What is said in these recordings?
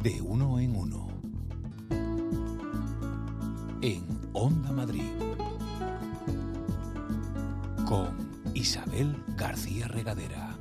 De uno en uno. En Onda Madrid. Con Isabel García Regadera.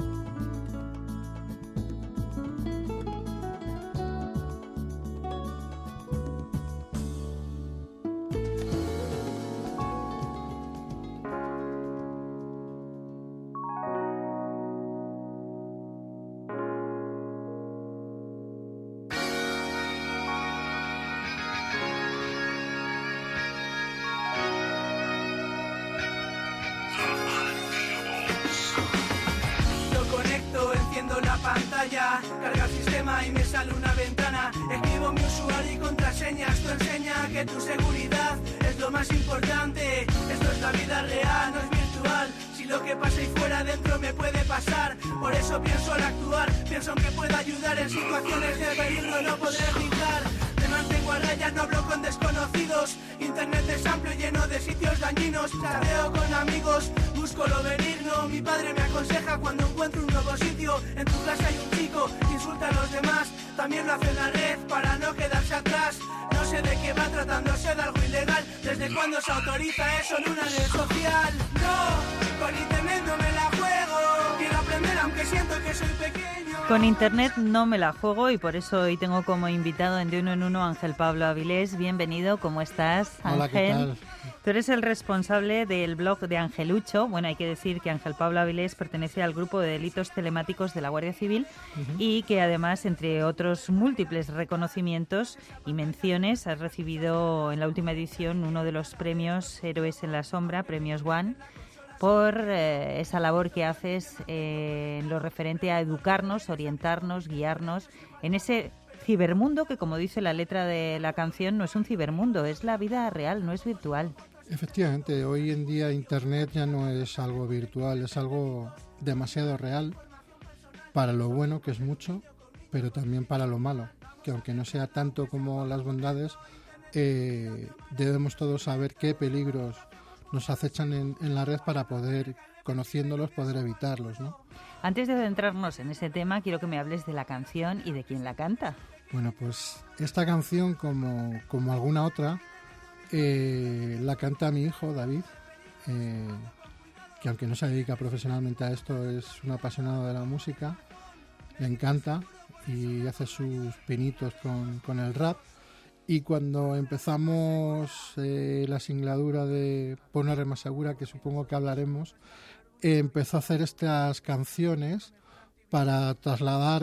Carga el sistema y me sale una ventana. Escribo mi usuario y contraseña. Esto enseña que tu seguridad es lo más importante. Esto es la vida real, no es virtual. Si lo que pasa ahí fuera dentro me puede pasar. Por eso pienso al actuar. Pienso en que pueda ayudar en situaciones de peligro. No podré gritar. Me mantengo a raya, no hablo con desconocidos. Internet es amplio, lleno de sitios dañinos. Chateo con amigos, busco lo benigno. Mi padre me aconseja cuando encuentro un nuevo sitio. En tu clase hay un chico que insulta a los demás. También lo hace en la red para no quedarse atrás. No sé de qué va, tratándose de algo ilegal. ¿Desde cuándo se autoriza eso en una red social? No, con internet no me la juego. Quiero aprender aunque siento que soy pequeño. Con internet no me la juego y por eso hoy tengo como invitado en De Uno en Uno a Ángel Pablo Avilés. Bienvenido, ¿cómo estás, Ángel? Hola, ¿qué tal? Tú eres el responsable del blog de Angelucho. Bueno, hay que decir que Ángel Pablo Avilés pertenece al grupo de delitos telemáticos de la Guardia Civil y que además, entre otros múltiples reconocimientos y menciones, has recibido en la última edición uno de los premios Héroes en la Sombra, Premios One, por esa labor que haces en lo referente a educarnos, orientarnos, guiarnos en ese cibermundo que, como dice la letra de la canción, no es un cibermundo, es la vida real, no es virtual. Efectivamente, hoy en día Internet ya no es algo virtual, es algo demasiado real para lo bueno, que es mucho, pero también para lo malo, que aunque no sea tanto como las bondades, debemos todos saber qué peligros nos acechan en la red para poder, conociéndolos, poder evitarlos, ¿no? Antes de adentrarnos en ese tema, quiero que me hables de la canción y de quién la canta. Bueno, pues esta canción, como alguna otra, la canta mi hijo, David, que aunque no se dedica profesionalmente a esto, es un apasionado de la música, le encanta y hace sus pinitos con el rap. Y cuando empezamos la singladura de Por una red más segura, que supongo que hablaremos, empezó a hacer estas canciones para trasladar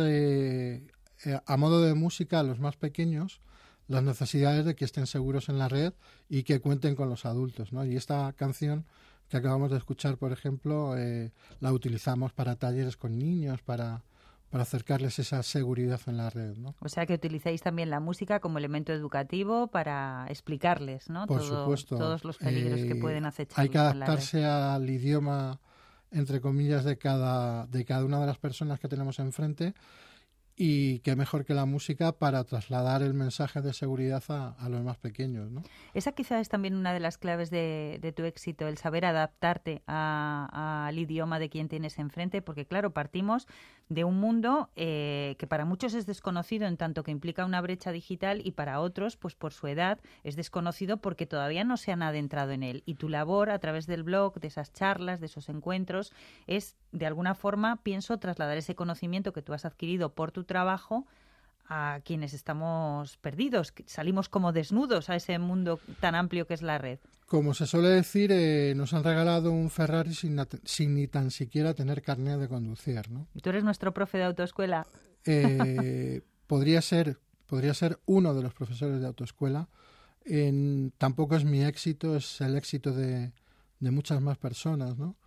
a modo de música a los más pequeños las necesidades de que estén seguros en la red y que cuenten con los adultos, ¿no? Y esta canción que acabamos de escuchar, por ejemplo, la utilizamos para talleres con niños, para acercarles esa seguridad en la red, ¿no? O sea que utilizáis también la música como elemento educativo para explicarles, ¿no? Por supuesto. Todos los peligros que pueden acecharles. Hay que adaptarse al idioma, entre comillas, de cada una de las personas que tenemos enfrente, y qué mejor que la música para trasladar el mensaje de seguridad a los más pequeños, ¿no? Esa quizás es también una de las claves de tu éxito, el saber adaptarte al idioma de quien tienes enfrente, porque claro, partimos de un mundo que para muchos es desconocido en tanto que implica una brecha digital y para otros, pues por su edad, es desconocido porque todavía no se han adentrado en él. Y tu labor a través del blog, de esas charlas, de esos encuentros, es de alguna forma, pienso, trasladar ese conocimiento que tú has adquirido por tu trabajo a quienes estamos perdidos, salimos como desnudos a ese mundo tan amplio que es la red. Como se suele decir, nos han regalado un Ferrari sin ni tan siquiera tener carnet de conducir, ¿no? ¿Y tú eres nuestro profe de autoescuela? Podría ser uno de los profesores de autoescuela. Tampoco es mi éxito, es el éxito de muchas más personas, ¿no?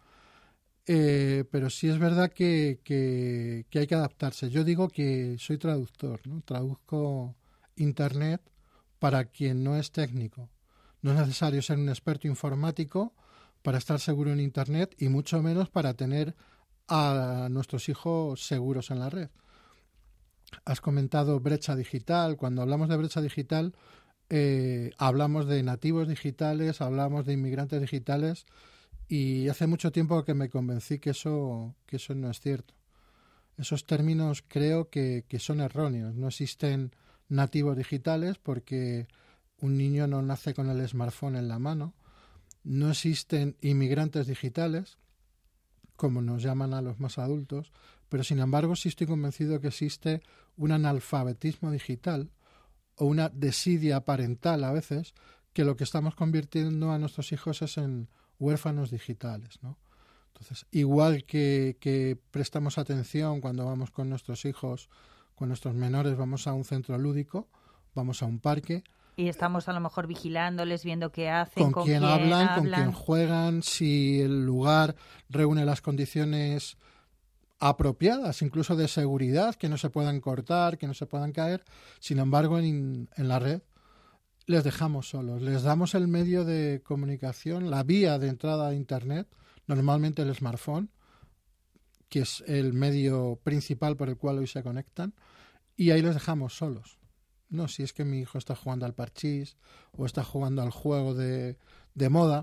Pero sí es verdad que hay que adaptarse. Yo digo que soy traductor, ¿no? Traduzco Internet para quien no es técnico. No es necesario ser un experto informático para estar seguro en Internet y mucho menos para tener a nuestros hijos seguros en la red. Has comentado brecha digital. Cuando hablamos de brecha digital, hablamos de nativos digitales, hablamos de inmigrantes digitales. Y hace mucho tiempo que me convencí que eso no es cierto. esos términos creo que son erróneos. No existen nativos digitales porque un niño no nace con el smartphone en la mano. No existen inmigrantes digitales, como nos llaman a los más adultos, pero sin embargo sí estoy convencido que existe un analfabetismo digital o una desidia parental a veces, que lo que estamos convirtiendo a nuestros hijos es en huérfanos digitales, ¿no? Entonces, igual que prestamos atención cuando vamos con nuestros hijos, con nuestros menores, vamos a un centro lúdico, vamos a un parque. Y estamos a lo mejor vigilándoles, viendo qué hacen, con quién hablan, con quién juegan, si el lugar reúne las condiciones apropiadas, incluso de seguridad, que no se puedan cortar, que no se puedan caer. Sin embargo, en la red les dejamos solos, les damos el medio de comunicación, la vía de entrada a Internet, normalmente el smartphone, que es el medio principal por el cual hoy se conectan, y ahí les dejamos solos. No, si es que mi hijo está jugando al parchís o está jugando al juego de moda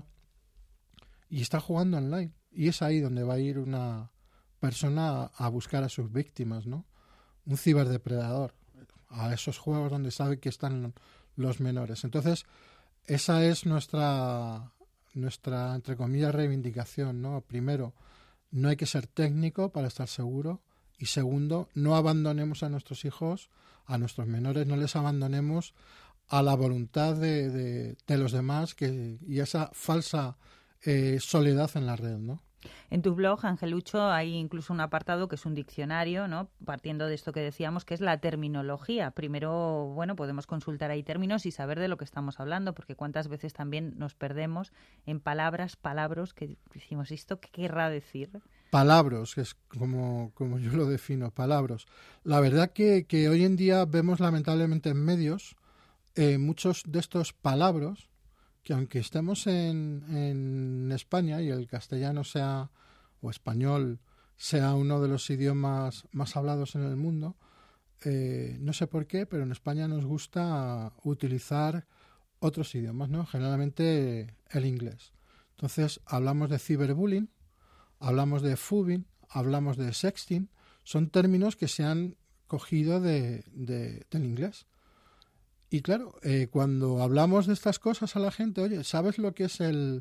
y está jugando online. Y es ahí donde va a ir una persona a buscar a sus víctimas, ¿no? Un ciberdepredador, a esos juegos donde sabe que están los menores. Entonces, esa es nuestra entre comillas, reivindicación, ¿no? Primero, no hay que ser técnico para estar seguro. Y segundo, no abandonemos a nuestros hijos, a nuestros menores, no les abandonemos a la voluntad de los demás y esa falsa soledad en la red, ¿no? En tu blog, Angelucho, hay incluso un apartado que es un diccionario, ¿no? Partiendo de esto que decíamos, que es la terminología. Primero, bueno, podemos consultar ahí términos y saber de lo que estamos hablando, porque cuántas veces también nos perdemos en palabras que decimos, ¿esto qué querrá decir? Palabras, que es como yo lo defino, palabras. La verdad que hoy en día vemos lamentablemente en medios muchos de estos palabras que aunque estemos en España y el castellano sea, o español, sea uno de los idiomas más hablados en el mundo, no sé por qué, pero en España nos gusta utilizar otros idiomas, ¿no? Generalmente el inglés. Entonces hablamos de ciberbullying, hablamos de fubbing, hablamos de sexting, son términos que se han cogido del inglés. Y claro, cuando hablamos de estas cosas a la gente, oye, ¿sabes lo que es el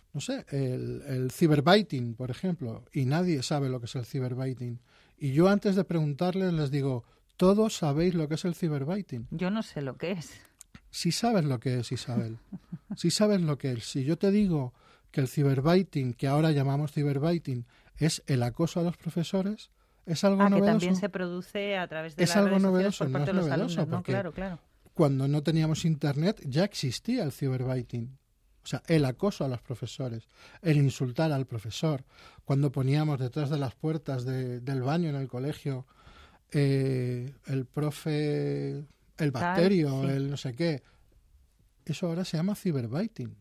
cyberbaiting, por ejemplo? Y nadie sabe lo que es el cyberbaiting. Y yo antes de preguntarles les digo, ¿todos sabéis lo que es el cyberbaiting? Yo no sé lo que es. Sí sabes lo que es, Isabel. Sí sabes lo que es. Si yo te digo que el cyberbaiting, que ahora llamamos cyberbaiting, es el acoso a los profesores, es algo novedoso. Que también se produce a través de las redes sociales por parte de los alumnos, ¿no? Claro. Cuando no teníamos internet ya existía el cyberbaiting, o sea, el acoso a los profesores, el insultar al profesor. Cuando poníamos detrás de las puertas del baño en el colegio el profe, el bacterio, el no sé qué, eso ahora se llama cyberbaiting.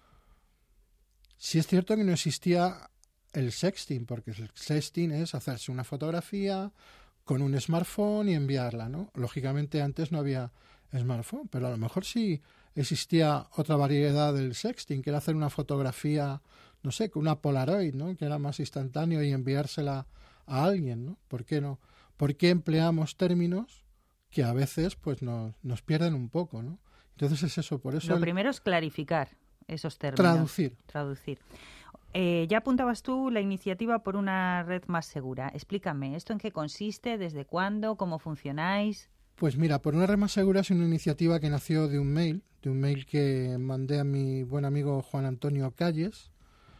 Sí es cierto que no existía el sexting, porque el sexting es hacerse una fotografía con un smartphone y enviarla, ¿no? Lógicamente antes no había smartphone, pero a lo mejor sí existía otra variedad del sexting, que era hacer una fotografía, no sé, con una Polaroid, ¿no? Que era más instantáneo y enviársela a alguien, ¿no? ¿Por qué no? ¿Por qué empleamos términos que a veces pues nos pierden un poco, ¿no? Entonces es eso, por eso... Lo primero es clarificar esos términos. Traducir. Ya apuntabas tú la iniciativa por una red más segura. Explícame, ¿esto en qué consiste? ¿Desde cuándo? ¿Cómo funcionáis? Pues mira, por una red más segura es una iniciativa que nació de un mail que mandé a mi buen amigo Juan Antonio Calles.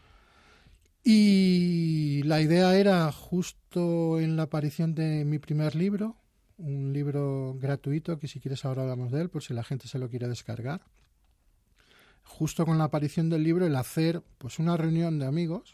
Y la idea era justo en la aparición de mi primer libro, un libro gratuito que si quieres ahora hablamos de él, por si la gente se lo quiere descargar. Justo con la aparición del libro, el hacer pues una reunión de amigos,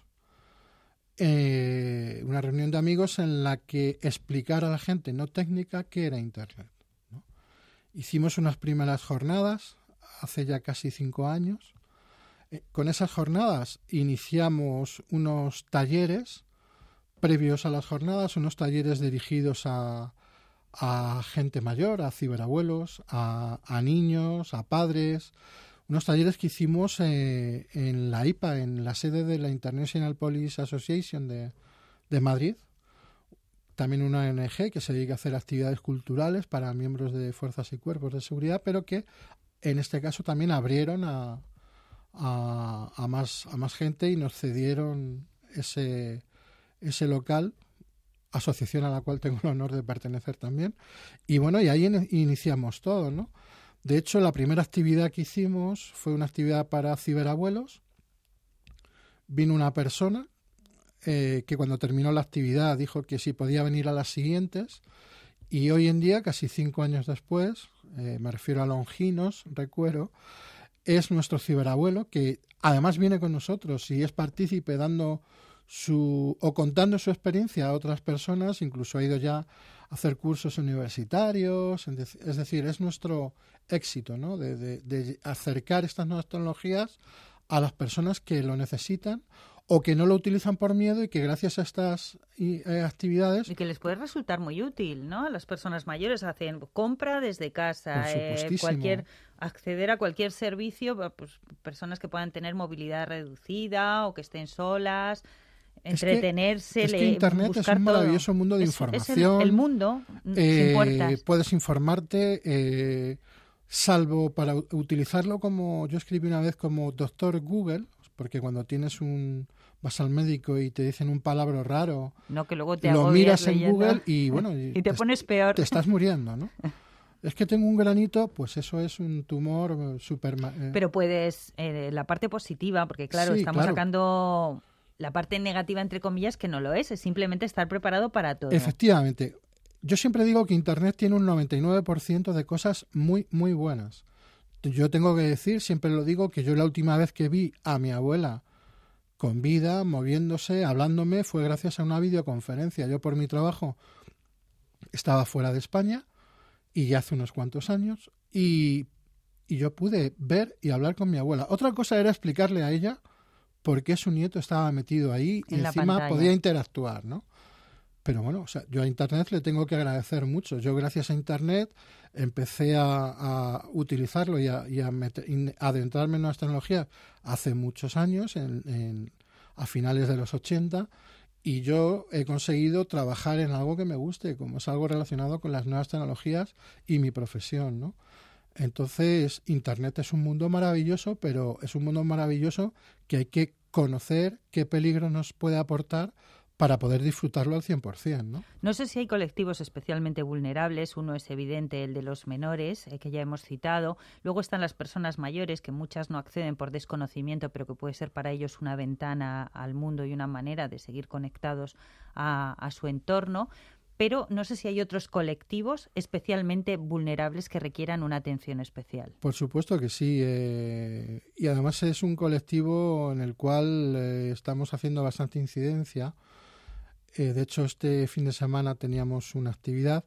en la que explicar a la gente no técnica qué era Internet, ¿no? Hicimos unas primeras jornadas hace ya casi 5 años. Con esas jornadas iniciamos unos talleres previos a las jornadas, unos talleres dirigidos a gente mayor, a ciberabuelos, a niños, a padres. Unos talleres que hicimos en la IPA, en la sede de la International Police Association de Madrid. también una ONG que se dedica a hacer actividades culturales para miembros de fuerzas y cuerpos de seguridad, pero que en este caso también abrieron a más gente y nos cedieron ese local, asociación a la cual tengo el honor de pertenecer también. Y bueno, y ahí iniciamos todo, ¿no? De hecho, la primera actividad que hicimos fue una actividad para ciberabuelos. Vino una persona que cuando terminó la actividad dijo que si podía venir a las siguientes, y hoy en día, casi 5 años después, me refiero a Longinos, Recuero, es nuestro ciberabuelo, que además viene con nosotros y es partícipe dando contando su experiencia a otras personas, incluso ha ido ya a hacer cursos universitarios, es decir, es nuestro éxito, ¿no? de acercar estas nuevas tecnologías a las personas que lo necesitan o que no lo utilizan por miedo y que gracias a estas actividades... Y que les puede resultar muy útil, ¿no? Las personas mayores hacen compra desde casa, acceder a cualquier servicio, pues personas que puedan tener movilidad reducida o que estén solas, entretenerse, es que Internet es un maravilloso mundo de información. Es el mundo, sin puertas. Puedes informarte, salvo para utilizarlo como... Yo escribí una vez como doctor Google, porque cuando vas al médico y te dicen un palabra raro, no, que luego te lo miras leyendo. En Google y bueno... y te pones peor. Te estás muriendo, ¿no? Es que tengo un granito, pues eso es un tumor súper... Pero puedes, la parte positiva, porque claro, sí, estamos claro. sacando la parte negativa, entre comillas, que no lo es simplemente estar preparado para todo. Efectivamente. Yo siempre digo que Internet tiene un 99% de cosas muy, muy buenas. Yo tengo que decir, siempre lo digo, que yo la última vez que vi a mi abuela con vida, moviéndose, hablándome, fue gracias a una videoconferencia. Yo por mi trabajo estaba fuera de España y ya hace unos cuantos años y yo pude ver y hablar con mi abuela. Otra cosa era explicarle a ella por qué su nieto estaba metido ahí y encima podía interactuar, ¿no? Pero bueno, o sea, yo a Internet le tengo que agradecer mucho. Yo gracias a Internet empecé a utilizarlo y a adentrarme en nuevas tecnologías hace muchos años, a finales de los 80, y yo he conseguido trabajar en algo que me guste, como es algo relacionado con las nuevas tecnologías y mi profesión, ¿no? Entonces, Internet es un mundo maravilloso, pero es un mundo maravilloso que hay que conocer qué peligro nos puede aportar para poder disfrutarlo al 100%, ¿no? No sé si hay colectivos especialmente vulnerables. Uno es evidente, el de los menores, que ya hemos citado. Luego están las personas mayores, que muchas no acceden por desconocimiento, pero que puede ser para ellos una ventana al mundo y una manera de seguir conectados a su entorno. Pero no sé si hay otros colectivos especialmente vulnerables que requieran una atención especial. Por supuesto que sí. Y además es un colectivo en el cual estamos haciendo bastante incidencia. De hecho, este fin de semana teníamos una actividad.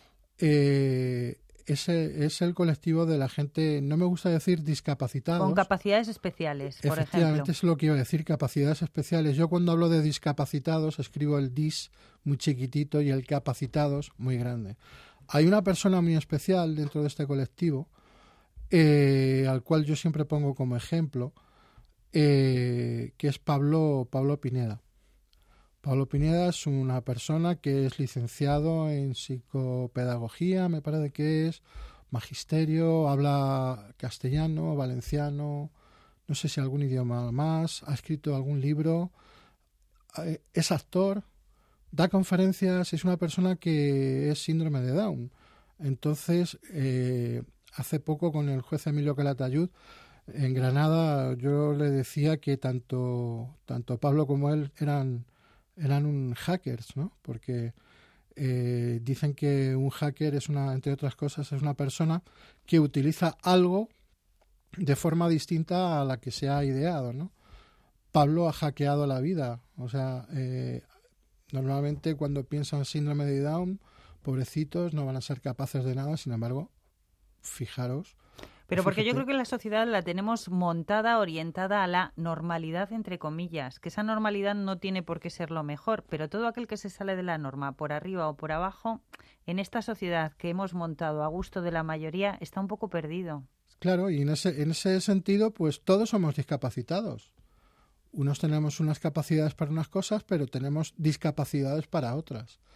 Es el colectivo de la gente, no me gusta decir discapacitados. Con capacidades especiales, por ejemplo. Efectivamente, es lo que iba a decir, capacidades especiales. Yo cuando hablo de discapacitados escribo el dis muy chiquitito y el capacitados muy grande. Hay una persona muy especial dentro de este colectivo, al cual yo siempre pongo como ejemplo, que es Pablo Pineda. Pablo Pineda es una persona que es licenciado en psicopedagogía, me parece que es magisterio, habla castellano, valenciano, no sé si algún idioma más, ha escrito algún libro, es actor, da conferencias, es una persona que es síndrome de Down. Entonces, hace poco con el juez Emilio Calatayud en Granada, yo le decía que tanto Pablo como él eran hackers, ¿no? Porque dicen que un hacker es entre otras cosas, es una persona que utiliza algo de forma distinta a la que se ha ideado, ¿no? Pablo ha hackeado la vida, o sea, normalmente cuando piensan síndrome de Down, pobrecitos, no van a ser capaces de nada, sin embargo, fijaros. Pero porque yo creo que la sociedad la tenemos montada, orientada a la normalidad, entre comillas, que esa normalidad no tiene por qué ser lo mejor, pero todo aquel que se sale de la norma, por arriba o por abajo, en esta sociedad que hemos montado a gusto de la mayoría, está un poco perdido. Claro, y en ese sentido, pues todos somos discapacitados. Unos tenemos unas capacidades para unas cosas, pero tenemos discapacidades para otras.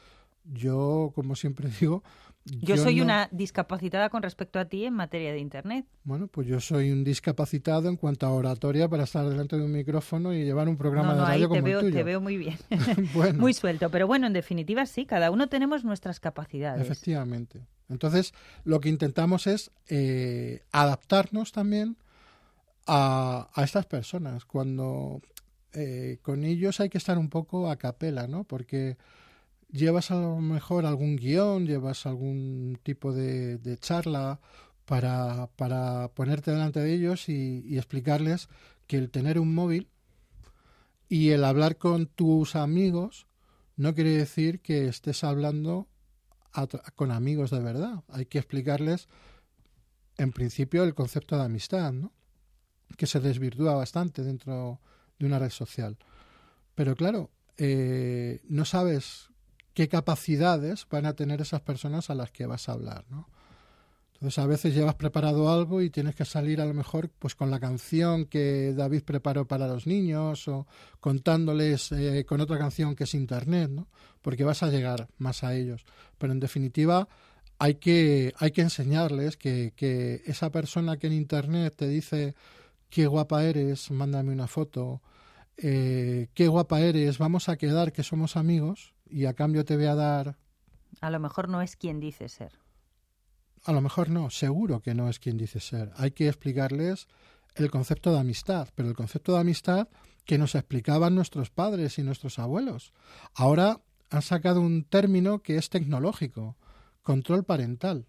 Yo, como siempre digo... Yo soy una discapacitada con respecto a ti en materia de Internet. Bueno, pues yo soy un discapacitado en cuanto a oratoria para estar delante de un micrófono y llevar un programa de radio como el tuyo. Te veo muy bien, bueno. Muy suelto. Pero bueno, en definitiva sí, cada uno tenemos nuestras capacidades. Efectivamente. Entonces, lo que intentamos es adaptarnos también a estas personas. Cuando con ellos hay que estar un poco a capela, ¿no? Porque llevas a lo mejor algún guión, llevas algún tipo de charla para ponerte delante de ellos y explicarles que el tener un móvil y el hablar con tus amigos no quiere decir que estés hablando con amigos de verdad. Hay que explicarles, en principio, el concepto de amistad, ¿no? Que se desvirtúa bastante dentro de una red social. Pero claro, no sabes qué capacidades van a tener esas personas a las que vas a hablar, ¿no? Entonces a veces llevas preparado algo y tienes que salir a lo mejor pues con la canción que David preparó para los niños o contándoles con otra canción que es Internet, ¿no? Porque vas a llegar más a ellos. Pero en definitiva hay que enseñarles que esa persona que en Internet te dice qué guapa eres, mándame una foto, qué guapa eres, vamos a quedar que somos amigos y a cambio te voy a dar... A lo mejor no es quien dice ser. A lo mejor no, seguro que no es quien dice ser. Hay que explicarles el concepto de amistad, pero el concepto de amistad que nos explicaban nuestros padres y nuestros abuelos. Ahora han sacado un término que es tecnológico, control parental.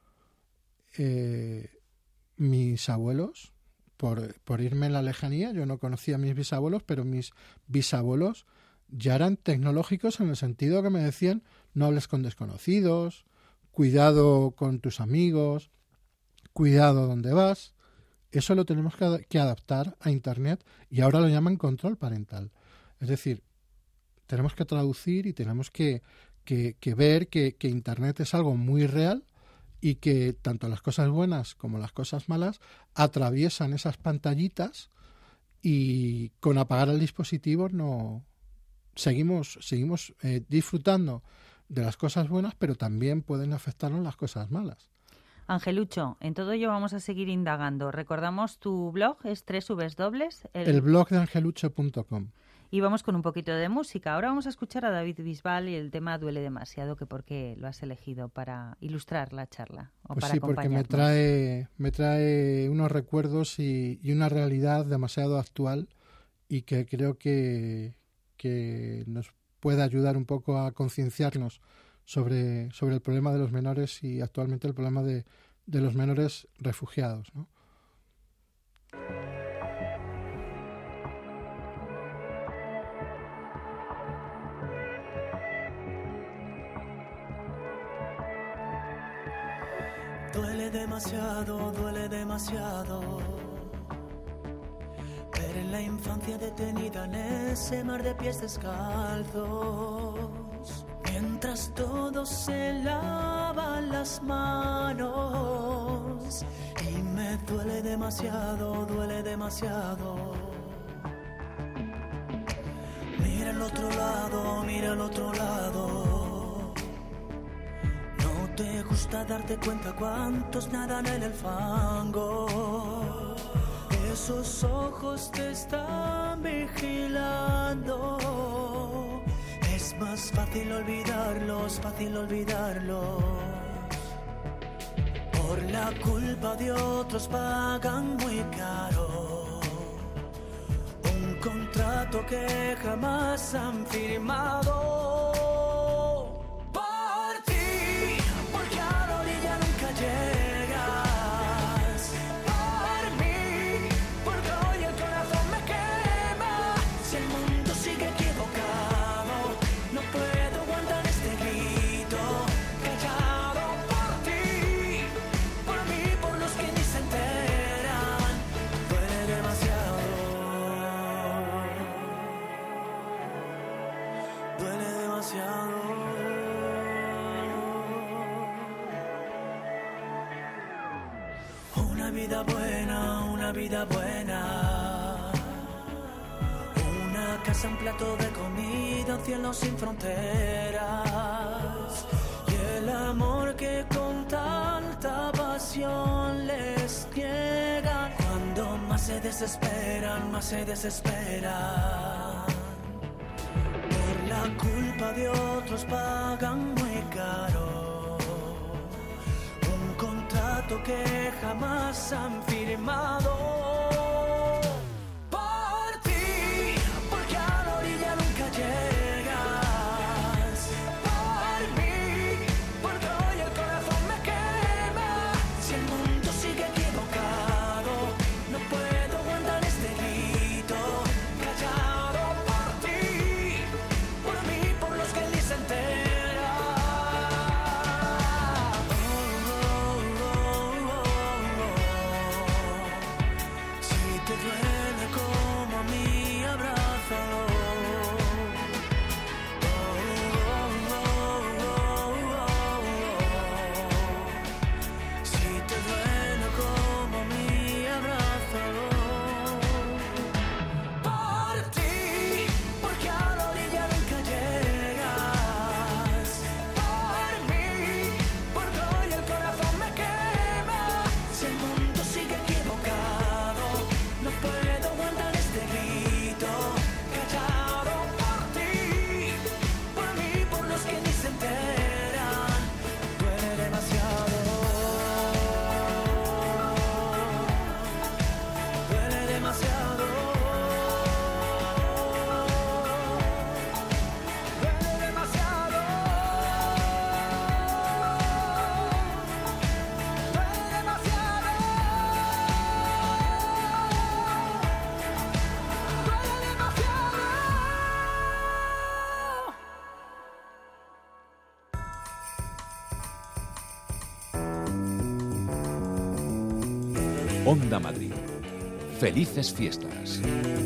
Mis abuelos, por irme en la lejanía, yo no conocía a mis bisabuelos, pero mis bisabuelos ya eran tecnológicos en el sentido que me decían no hables con desconocidos, cuidado con tus amigos, cuidado donde vas. Eso lo tenemos que adaptar a Internet y ahora lo llaman control parental. Es decir, tenemos que traducir y tenemos que ver que Internet es algo muy real y que tanto las cosas buenas como las cosas malas atraviesan esas pantallitas y con apagar el dispositivo no seguimos disfrutando de las cosas buenas, pero también pueden afectarnos las cosas malas. Angelucho, en todo ello vamos a seguir indagando. Recordamos, tu blog es www. El blog de angelucho.com. Y vamos con un poquito de música. Ahora vamos a escuchar a David Bisbal y el tema Duele demasiado, que por qué lo has elegido para ilustrar la charla o pues para sí, acompañarnos. Porque me trae unos recuerdos y una realidad demasiado actual y que creo que nos puede ayudar un poco a concienciarnos sobre el problema de los menores y actualmente el problema de los menores refugiados, ¿no? Duele demasiado ver en la infancia detenida en ese mar de pies descalzos, mientras todos se lavan las manos, y me duele demasiado. Mira al otro lado. ¿Te gusta darte cuenta cuántos nadan en el fango? Esos ojos te están vigilando. Es más fácil olvidarlos. Por la culpa de otros pagan muy caro un contrato que jamás han firmado. Llegas por mí, porque hoy el corazón me quema. Si el mundo sigue equivocado, no puedo aguantar este grito callado. Por ti, por mí, por los que ni se enteran. Duele demasiado. Una vida buena, una casa, un plato de comida, un cielo sin fronteras. el amor que con tanta pasión les llega. Cuando más se desesperan, más se desesperan. Por la culpa de otros pagan muy caro un contrato que jamás han firmado. Onda Madrid. Felices fiestas.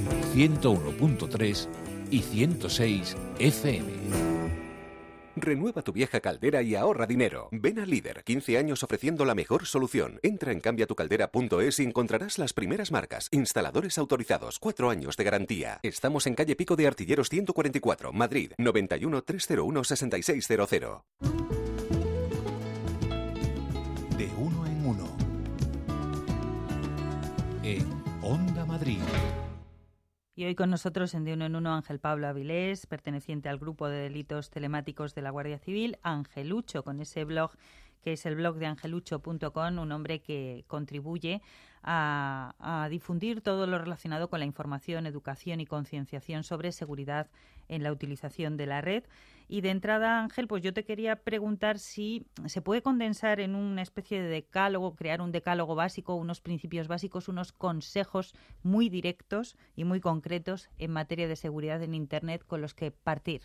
101.3 y 106 FM. Renueva tu vieja caldera y ahorra dinero. Ven a Líder, 15 años ofreciendo la mejor solución. Entra en cambiatucaldera.es y encontrarás las primeras marcas. Instaladores autorizados, 4 años de garantía. Estamos en calle Pico de Artilleros 144, Madrid, 91 301 6600. De uno en uno. En Onda Madrid. Y hoy con nosotros en De Uno en Uno Ángel Pablo Avilés, perteneciente al grupo de delitos telemáticos de la Guardia Civil, Angelucho, con ese blog que es el blog de angelucho.com, un hombre que contribuye a difundir todo lo relacionado con la información, educación y concienciación sobre seguridad en la utilización de la red. Y de entrada, Ángel, pues yo te quería preguntar si se puede condensar en una especie de decálogo, crear un decálogo básico, unos principios básicos, unos consejos muy directos y muy concretos en materia de seguridad en Internet con los que partir.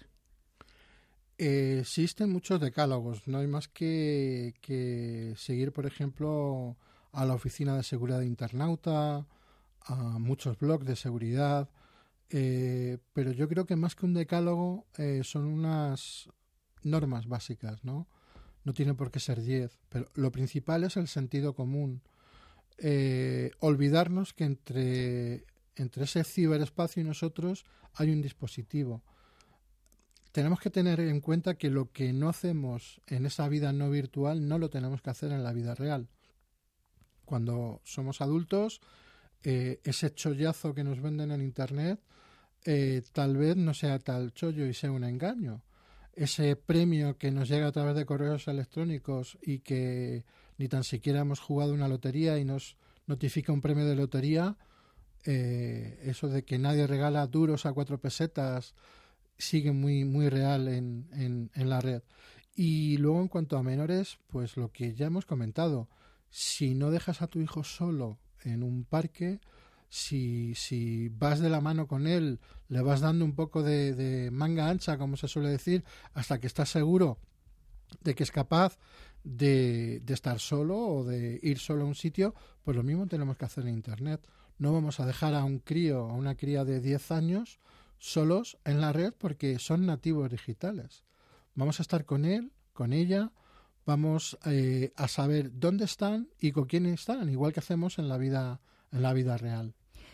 Existen muchos decálogos, no hay más que seguir, por ejemplo, a la Oficina de Seguridad de Internauta, a muchos blogs de seguridad, pero yo creo que más que un decálogo son unas normas básicas, ¿no? No tiene por qué ser 10, pero lo principal es el sentido común. Olvidarnos que entre ese ciberespacio y nosotros hay un dispositivo. Tenemos que tener en cuenta que lo que no hacemos en esa vida no virtual no lo tenemos que hacer en la vida real. Cuando somos adultos, ese chollazo que nos venden en Internet tal vez no sea tal chollo y sea un engaño. Ese premio que nos llega a través de correos electrónicos y que ni tan siquiera hemos jugado una lotería y nos notifica un premio de lotería, eso de que nadie regala duros a 4 pesetas, sigue muy, muy real en la red. Y luego, en cuanto a menores, pues lo que ya hemos comentado, si no dejas a tu hijo solo en un parque, si vas de la mano con él, le vas dando un poco de manga ancha, como se suele decir, hasta que estás seguro de que es capaz de estar solo o de ir solo a un sitio, pues lo mismo tenemos que hacer en Internet. No vamos a dejar a un crío o a una cría de 10 años solos en la red porque son nativos digitales. Vamos a estar con él, con ella, vamos a saber dónde están y con quién están, igual que hacemos en la vida real.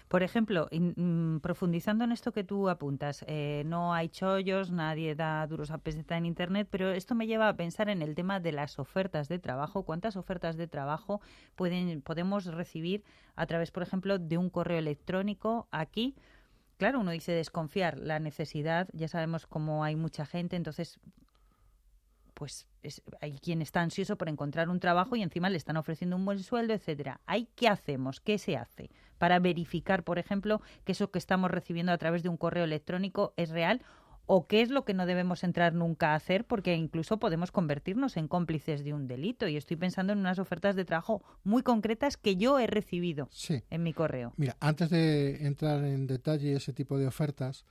Por ejemplo, profundizando en esto que tú apuntas, no hay chollos, nadie da duros a peseta en Internet, pero esto me lleva a pensar en el tema de las ofertas de trabajo. ¿Cuántas ofertas de trabajo podemos recibir a través, por ejemplo, de un correo electrónico aquí? Claro, uno dice desconfiar, la necesidad, ya sabemos cómo hay mucha gente, entonces pues hay quien está ansioso por encontrar un trabajo y encima le están ofreciendo un buen sueldo, etcétera. ¿Qué hacemos? ¿Qué se hace para verificar, por ejemplo, que eso que estamos recibiendo a través de un correo electrónico es real? ¿O qué es lo que no debemos entrar nunca a hacer? Porque incluso podemos convertirnos en cómplices de un delito. Y estoy pensando en unas ofertas de trabajo muy concretas que yo he recibido en mi correo. Mira, antes de entrar en detalle ese tipo de ofertas,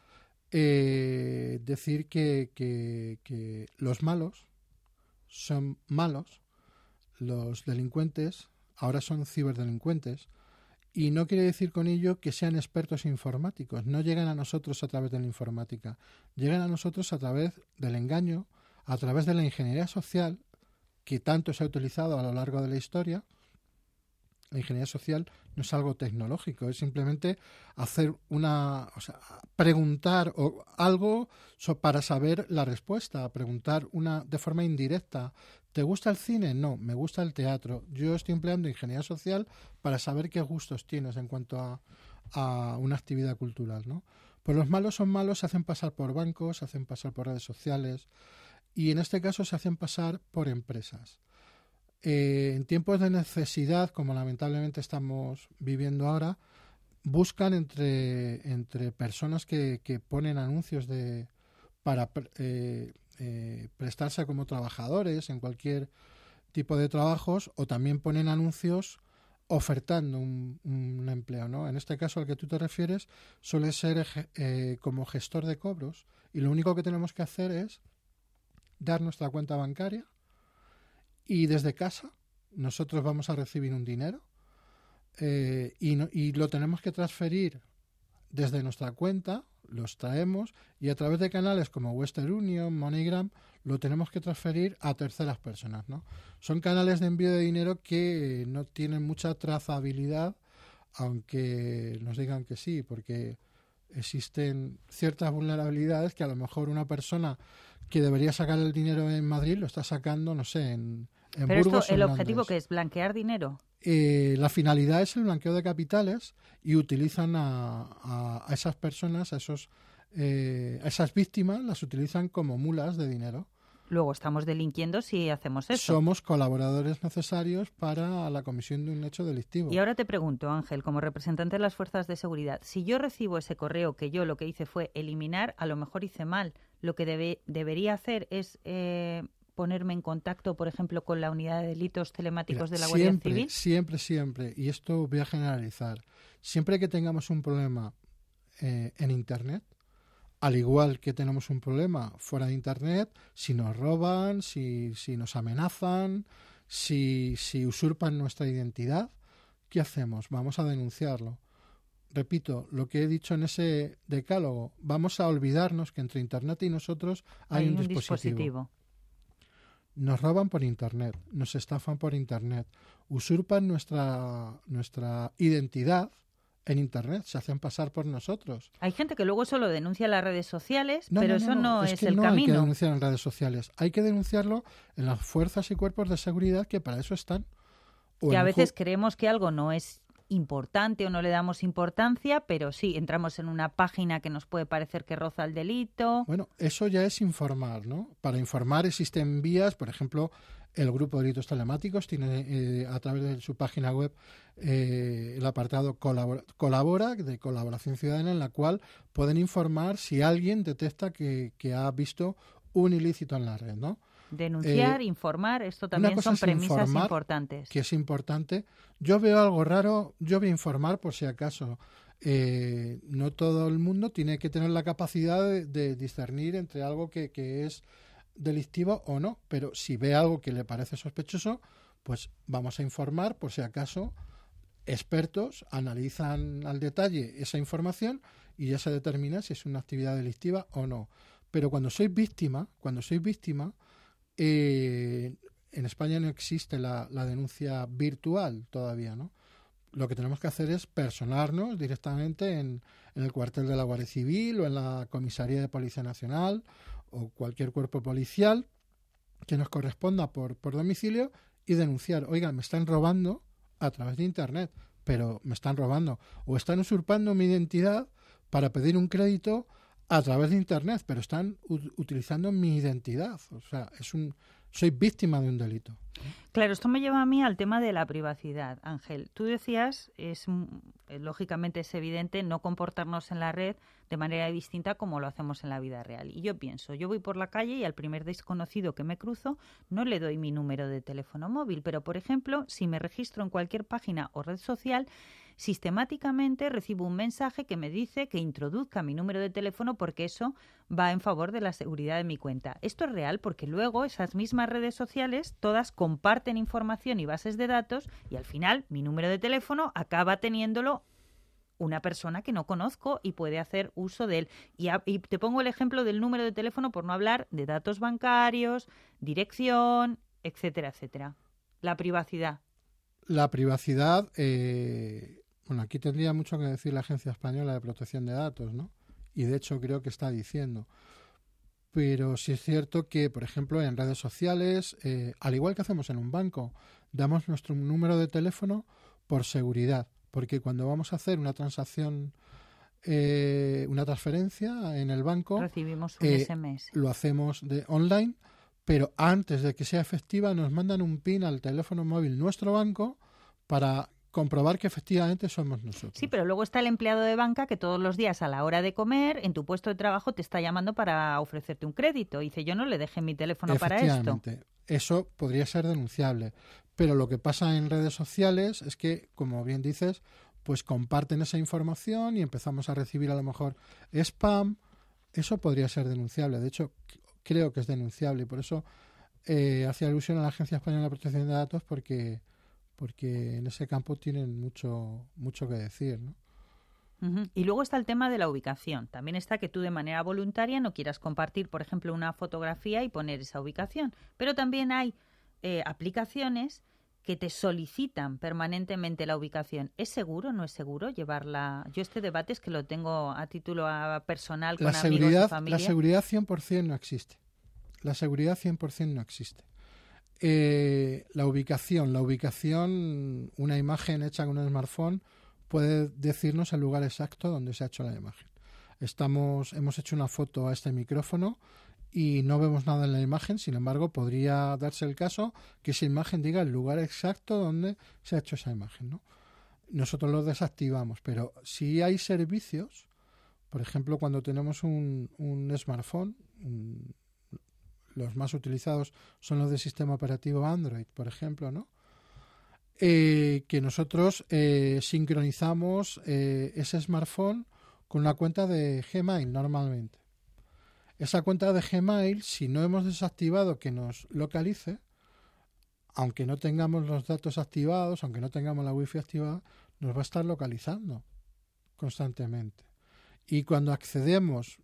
decir que los malos son malos, los delincuentes ahora son ciberdelincuentes, y no quiere decir con ello que sean expertos informáticos. No llegan a nosotros a través de la informática, llegan a nosotros a través del engaño, a través de la ingeniería social, que tanto se ha utilizado a lo largo de la historia. La ingeniería social no es algo tecnológico, es simplemente hacer preguntar algo para saber la respuesta, preguntar de forma indirecta. ¿Te gusta el cine? No, me gusta el teatro. Yo estoy empleando ingeniería social para saber qué gustos tienes en cuanto a una actividad cultural, ¿no? Pues los malos son malos, se hacen pasar por bancos, se hacen pasar por redes sociales y en este caso se hacen pasar por empresas. En tiempos de necesidad, como lamentablemente estamos viviendo ahora, buscan entre personas que ponen anuncios para prestarse como trabajadores en cualquier tipo de trabajos, o también ponen anuncios ofertando un empleo, ¿no? En este caso al que tú te refieres suele ser como gestor de cobros, y lo único que tenemos que hacer es dar nuestra cuenta bancaria y desde casa nosotros vamos a recibir un dinero y lo tenemos que transferir desde nuestra cuenta, los traemos y a través de canales como Western Union, MoneyGram, lo tenemos que transferir a terceras personas, ¿no? Son canales de envío de dinero que no tienen mucha trazabilidad, aunque nos digan que sí, porque existen ciertas vulnerabilidades que a lo mejor una persona que debería sacar el dinero en Madrid lo está sacando, no sé, en Pero Burgos. Pero ¿el objetivo que es blanquear dinero? La finalidad es el blanqueo de capitales y utilizan a esas personas, a esas víctimas, las utilizan como mulas de dinero. Luego estamos delinquiendo si hacemos eso. Somos colaboradores necesarios para la comisión de un hecho delictivo. Y ahora te pregunto, Ángel, como representante de las fuerzas de seguridad, si yo recibo ese correo que yo lo que hice fue eliminar, a lo mejor hice mal. Lo que debería hacer es ponerme en contacto, por ejemplo, con la unidad de delitos telemáticos de la Guardia Civil. Siempre, y esto voy a generalizar, siempre que tengamos un problema en Internet, al igual que tenemos un problema fuera de Internet, si nos roban, si nos amenazan, si usurpan nuestra identidad, ¿qué hacemos? Vamos a denunciarlo. Repito, lo que he dicho en ese decálogo, vamos a olvidarnos que entre Internet y nosotros hay un dispositivo. Nos roban por Internet, nos estafan por Internet, usurpan nuestra identidad en Internet, se hacen pasar por nosotros. Hay gente que luego eso lo denuncia en las redes sociales, pero eso no es el camino. No hay que denunciar en redes sociales, hay que denunciarlo en las fuerzas y cuerpos de seguridad que para eso están. Que a veces creemos que algo no es importante o no le damos importancia, pero sí, entramos en una página que nos puede parecer que roza el delito. Bueno, eso ya es informar, ¿no? Para informar existen vías, por ejemplo, el Grupo de Delitos Telemáticos tiene a través de su página web el apartado Colabora, de colaboración ciudadana, en la cual pueden informar si alguien detecta que ha visto un ilícito en la red, ¿no? Denunciar, informar, esto también son premisas importantes. Que es importante. Yo veo algo raro, yo voy a informar por si acaso. No todo el mundo tiene que tener la capacidad de discernir entre algo que es delictivo o no, pero si ve algo que le parece sospechoso, pues vamos a informar por si acaso. Expertos analizan al detalle esa información y ya se determina si es una actividad delictiva o no. Pero cuando soy víctima, en España no existe la denuncia virtual todavía, ¿no? lo que tenemos que hacer es personarnos directamente en el cuartel de la Guardia Civil o en la comisaría de Policía Nacional o cualquier cuerpo policial que nos corresponda por domicilio y denunciar, oiga, me están robando a través de Internet, pero me están robando o están usurpando mi identidad para pedir un crédito a través de Internet, pero están utilizando mi identidad. O sea, soy víctima de un delito. Claro, esto me lleva a mí al tema de la privacidad. Ángel, tú decías, lógicamente es evidente no comportarnos en la red de manera distinta como lo hacemos en la vida real. Y yo pienso, yo voy por la calle y al primer desconocido que me cruzo no le doy mi número de teléfono móvil, pero por ejemplo, si me registro en cualquier página o red social, sistemáticamente recibo un mensaje que me dice que introduzca mi número de teléfono porque eso va en favor de la seguridad de mi cuenta. Esto es real porque luego esas mismas redes sociales todas comparten información y bases de datos y al final mi número de teléfono acaba teniéndolo una persona que no conozco y puede hacer uso de él. Y te pongo el ejemplo del número de teléfono por no hablar de datos bancarios, dirección, etcétera, etcétera. La privacidad. La privacidad, bueno, aquí tendría mucho que decir la Agencia Española de Protección de Datos, ¿no? Y de hecho creo que está diciendo. Pero sí es cierto que, por ejemplo, en redes sociales, al igual que hacemos en un banco, damos nuestro número de teléfono por seguridad. Porque cuando vamos a hacer una transacción, una transferencia en el banco, recibimos un SMS. Lo hacemos online, pero antes de que sea efectiva nos mandan un PIN al teléfono móvil nuestro banco para comprobar que efectivamente somos nosotros. Sí, pero luego está el empleado de banca que todos los días a la hora de comer en tu puesto de trabajo te está llamando para ofrecerte un crédito. Y dice, yo no le dejé mi teléfono para esto. Eso podría ser denunciable. Pero lo que pasa en redes sociales es que, como bien dices, pues comparten esa información y empezamos a recibir a lo mejor spam. Eso podría ser denunciable. De hecho, creo que es denunciable y por eso hacía alusión a la Agencia Española de Protección de Datos porque en ese campo tienen mucho que decir, ¿no? Uh-huh. Y luego está el tema de la ubicación. También está que tú de manera voluntaria no quieras compartir, por ejemplo, una fotografía y poner esa ubicación. Pero también hay aplicaciones que te solicitan permanentemente la ubicación. ¿Es seguro o no es seguro llevarla? Yo este debate es que lo tengo a título personal con amigos y familia. La seguridad 100% no existe. La seguridad 100% no existe. La ubicación, una imagen hecha con un smartphone puede decirnos el lugar exacto donde se ha hecho la imagen. Hemos hecho una foto a este micrófono y no vemos nada en la imagen, sin embargo, podría darse el caso que esa imagen diga el lugar exacto donde se ha hecho esa imagen, ¿no? Nosotros lo desactivamos, pero si hay servicios, por ejemplo, cuando tenemos un smartphone, los más utilizados son los de sistema operativo Android, por ejemplo, ¿no? Que nosotros sincronizamos ese smartphone con una cuenta de Gmail normalmente. Esa cuenta de Gmail, si no hemos desactivado que nos localice, aunque no tengamos los datos activados, aunque no tengamos la wifi activada, nos va a estar localizando constantemente. Y cuando accedemos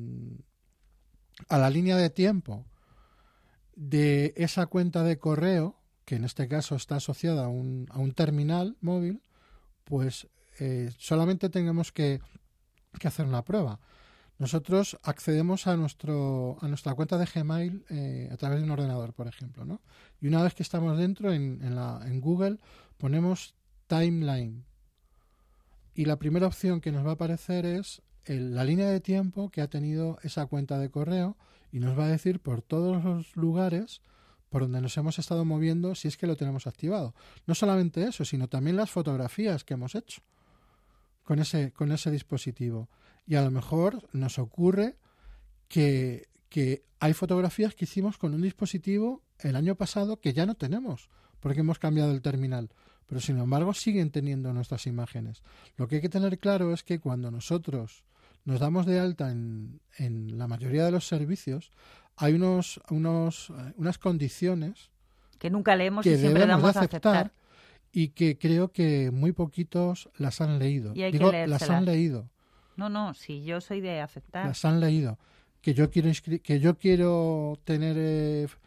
a la línea de tiempo de esa cuenta de correo, que en este caso está asociada a un terminal móvil, pues solamente tenemos que hacer una prueba. Nosotros accedemos a nuestra cuenta de Gmail a través de un ordenador, por ejemplo, ¿no? Y una vez que estamos dentro, en Google ponemos Timeline. Y la primera opción que nos va a aparecer es la línea de tiempo que ha tenido esa cuenta de correo y nos va a decir por todos los lugares por donde nos hemos estado moviendo si es que lo tenemos activado. No solamente eso, sino también las fotografías que hemos hecho con ese dispositivo. Y a lo mejor nos ocurre que hay fotografías que hicimos con un dispositivo el año pasado que ya no tenemos porque hemos cambiado el terminal. Pero sin embargo siguen teniendo nuestras imágenes. Lo que hay que tener claro es que cuando nosotros nos damos de alta en la mayoría de los servicios, hay unas condiciones que nunca leemos y siempre damos a aceptar. Y que creo que muy poquitos las han leído. Y hay Digo, que las han leído. No, si yo soy de aceptar. Las han leído. Que yo quiero tener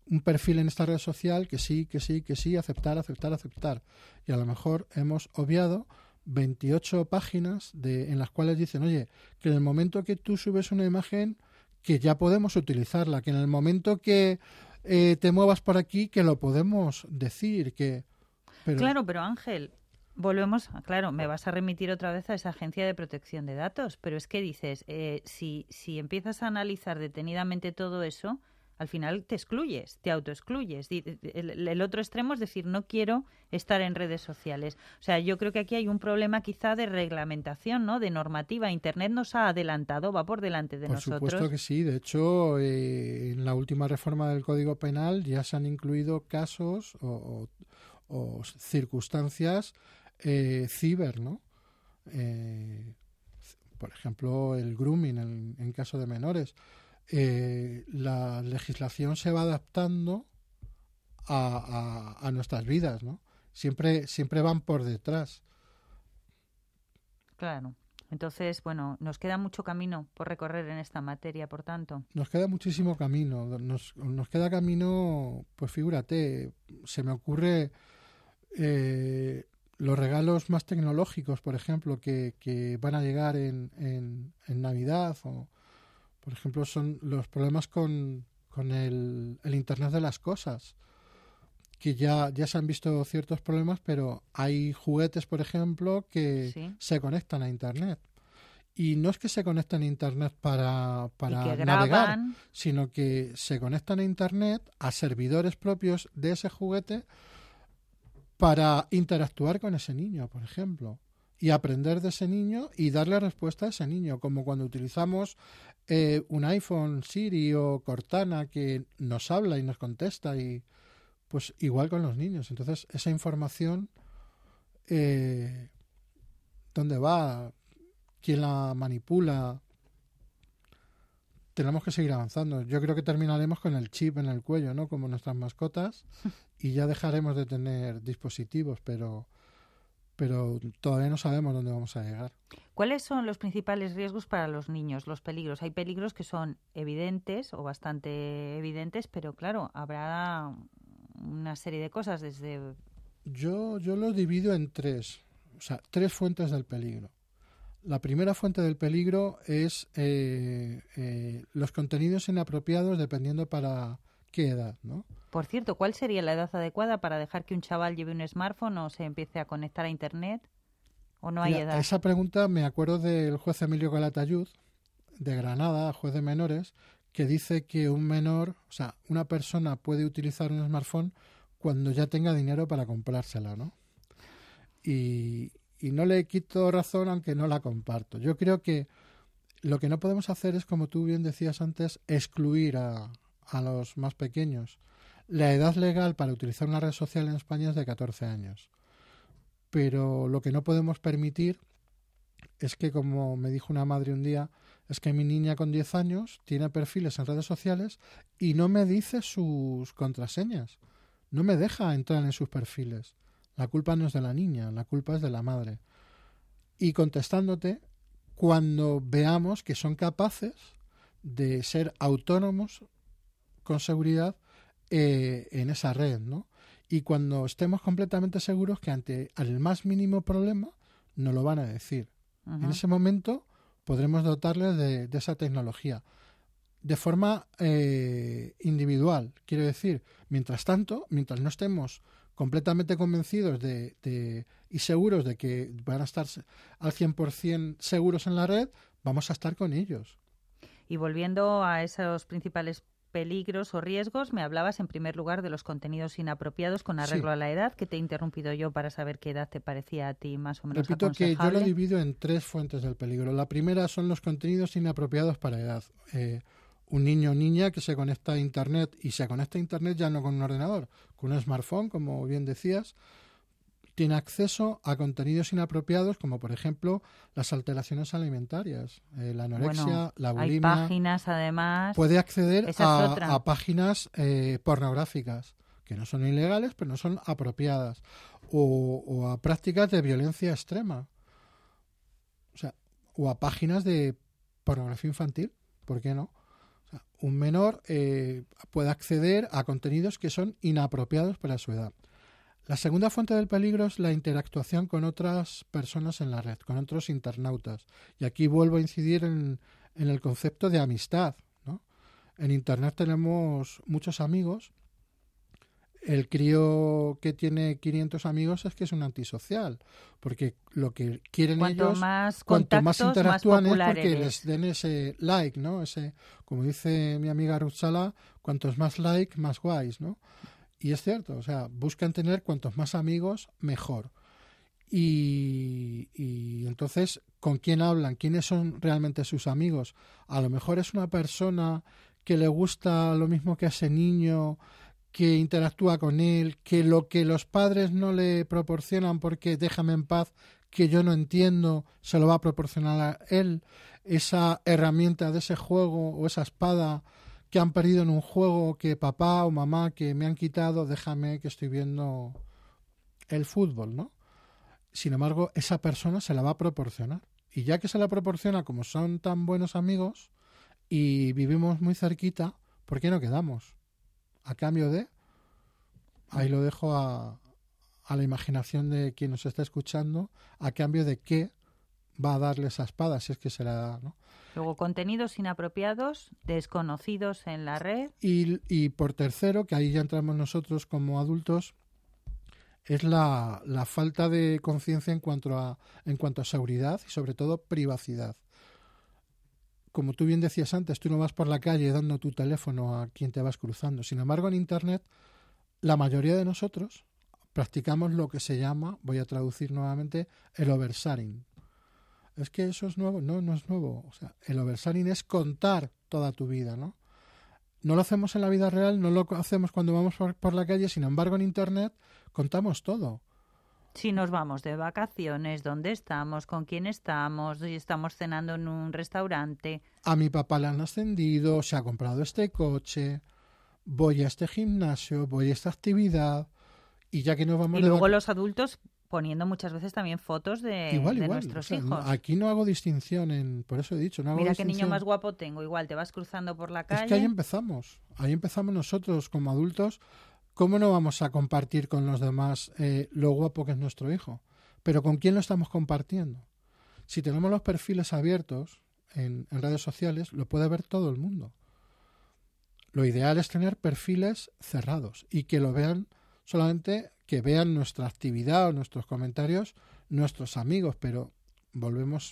un perfil en esta red social, que sí, aceptar. Y a lo mejor hemos obviado 28 páginas en las cuales dicen, oye, que en el momento que tú subes una imagen, que ya podemos utilizarla, que en el momento que te muevas por aquí, que lo podemos decir, que... Claro, pero Ángel, volvemos, claro, me vas a remitir otra vez a esa agencia de protección de datos, pero es que dices, si empiezas a analizar detenidamente todo eso, al final te excluyes, te autoexcluyes. El otro extremo es decir, no quiero estar en redes sociales. O sea, yo creo que aquí hay un problema quizá de reglamentación, ¿no? De normativa. Internet nos ha adelantado, va por delante de nosotros. Por supuesto que sí. De hecho, en la última reforma del Código Penal ya se han incluido casos o circunstancias ciber, ¿no? Por ejemplo, el grooming en caso de menores. La legislación se va adaptando a nuestras vidas, ¿no? Siempre van por detrás. Claro. Entonces, bueno, nos queda mucho camino por recorrer en esta materia, por tanto. Nos queda muchísimo camino. Nos queda camino, pues figúrate, se me ocurre los regalos más tecnológicos, por ejemplo, que van a llegar en Navidad o... Por ejemplo, son los problemas con el Internet de las cosas, que ya se han visto ciertos problemas, pero hay juguetes, por ejemplo, que sí, se conectan a Internet. Y no es que se conecten a Internet para que navegar, sino que se conectan a Internet, a servidores propios de ese juguete, para interactuar con ese niño, por ejemplo. Y aprender de ese niño y darle respuesta a ese niño, como cuando utilizamos un iPhone, Siri o Cortana que nos habla y nos contesta, y pues igual con los niños. Entonces, esa información, ¿dónde va? ¿Quién la manipula? Tenemos que seguir avanzando. Yo creo que terminaremos con el chip en el cuello, ¿no? Como nuestras mascotas, y ya dejaremos de tener dispositivos, pero todavía no sabemos dónde vamos a llegar. ¿Cuáles son los principales riesgos para los niños, los peligros? Hay peligros que son evidentes o bastante evidentes, pero claro, habrá una serie de cosas desde... Yo lo divido en tres fuentes del peligro. La primera fuente del peligro es los contenidos inapropiados dependiendo para qué edad, ¿no? Por cierto, ¿cuál sería la edad adecuada para dejar que un chaval lleve un smartphone o se empiece a conectar a Internet? ¿O no hay edad? Esa pregunta me acuerdo del juez Emilio Calatayud, de Granada, juez de menores, que dice que un menor, o sea, una persona puede utilizar un smartphone cuando ya tenga dinero para comprársela, ¿no? Y no le quito razón, aunque no la comparto. Yo creo que lo que no podemos hacer es, como tú bien decías antes, excluir a los más pequeños. La edad legal para utilizar una red social en España es de 14 años. Pero lo que no podemos permitir es que, como me dijo una madre un día, es que mi niña con 10 años tiene perfiles en redes sociales y no me dice sus contraseñas. No me deja entrar en sus perfiles. La culpa no es de la niña, la culpa es de la madre. Y contestándote, cuando veamos que son capaces de ser autónomos con seguridad en esa red, ¿no? Y cuando estemos completamente seguros que ante el más mínimo problema nos lo van a decir. Uh-huh. En ese momento podremos dotarles de esa tecnología de forma individual. Quiero decir, mientras tanto, mientras no estemos completamente convencidos y seguros de que van a estar al 100% seguros en la red, vamos a estar con ellos. Y volviendo a esos principales peligros o riesgos, me hablabas en primer lugar de los contenidos inapropiados con arreglo a la edad, que te he interrumpido yo para saber qué edad te parecía a ti más o menos Repito aconsejable. Que yo lo divido en tres fuentes del peligro. La primera son los contenidos inapropiados para edad. Un niño o niña que se conecta a Internet, y se conecta a Internet ya no con un ordenador, con un smartphone, como bien decías, tiene acceso a contenidos inapropiados, como por ejemplo las alteraciones alimentarias, la anorexia, la bulimia. Hay páginas, además. Puede acceder a páginas pornográficas, que no son ilegales, pero no son apropiadas, o a prácticas de violencia extrema, o sea, o a páginas de pornografía infantil, ¿por qué no? O O sea, un menor puede acceder a contenidos que son inapropiados para su edad. La segunda fuente del peligro es la interactuación con otras personas en la red, con otros internautas. Y aquí vuelvo a incidir en el concepto de amistad, ¿no? En Internet tenemos muchos amigos. El crío que tiene 500 amigos es que es un antisocial, porque lo que quieren ellos, cuanto más interactúan es porque les den ese like, ¿no? Ese, como dice mi amiga Ruth Sala, cuantos más like, más guays, ¿no? Y es cierto, o sea, buscan tener cuantos más amigos, mejor. Y entonces, ¿con quién hablan? ¿Quiénes son realmente sus amigos? A lo mejor es una persona que le gusta lo mismo que a ese niño, que interactúa con él, que lo que los padres no le proporcionan porque déjame en paz, que yo no entiendo, se lo va a proporcionar a él, esa herramienta de ese juego o esa espada que han perdido en un juego, que papá o mamá que me han quitado, déjame que estoy viendo el fútbol, ¿no? Sin embargo, esa persona se la va a proporcionar. Y ya que se la proporciona, como son tan buenos amigos y vivimos muy cerquita, ¿por qué no quedamos? A cambio de, ahí lo dejo a la imaginación de quien nos está escuchando, a cambio de qué va a darle esa espada, si es que se la da, ¿no? Luego, contenidos inapropiados, desconocidos en la red. Y por tercero, que ahí ya entramos nosotros como adultos, es la falta de conciencia en cuanto a seguridad y sobre todo privacidad. Como tú bien decías antes, tú no vas por la calle dando tu teléfono a quien te vas cruzando. Sin embargo, en Internet, la mayoría de nosotros practicamos lo que se llama, voy a traducir nuevamente, el oversharing. Es que eso es nuevo. No, no es nuevo. O sea, el oversharing es contar toda tu vida, ¿no? No lo hacemos en la vida real, no lo hacemos cuando vamos por la calle, sin embargo, en Internet contamos todo. Si nos vamos de vacaciones, dónde estamos, con quién estamos, si estamos cenando en un restaurante. A mi papá le han ascendido, se ha comprado este coche, voy a este gimnasio, voy a esta actividad, y ya que nos vamos... Y luego los adultos poniendo muchas veces también fotos de nuestros hijos. Aquí no hago distinción, por eso he dicho, no hago Mira distinción. qué niño más guapo tengo, igual te vas cruzando por la calle. Es que ahí empezamos nosotros como adultos. ¿Cómo no vamos a compartir con los demás lo guapo que es nuestro hijo? Pero ¿con quién lo estamos compartiendo? Si tenemos los perfiles abiertos en redes sociales, lo puede ver todo el mundo. Lo ideal es tener perfiles cerrados y que lo vean solamente, que vean nuestra actividad o nuestros comentarios nuestros amigos, pero volvemos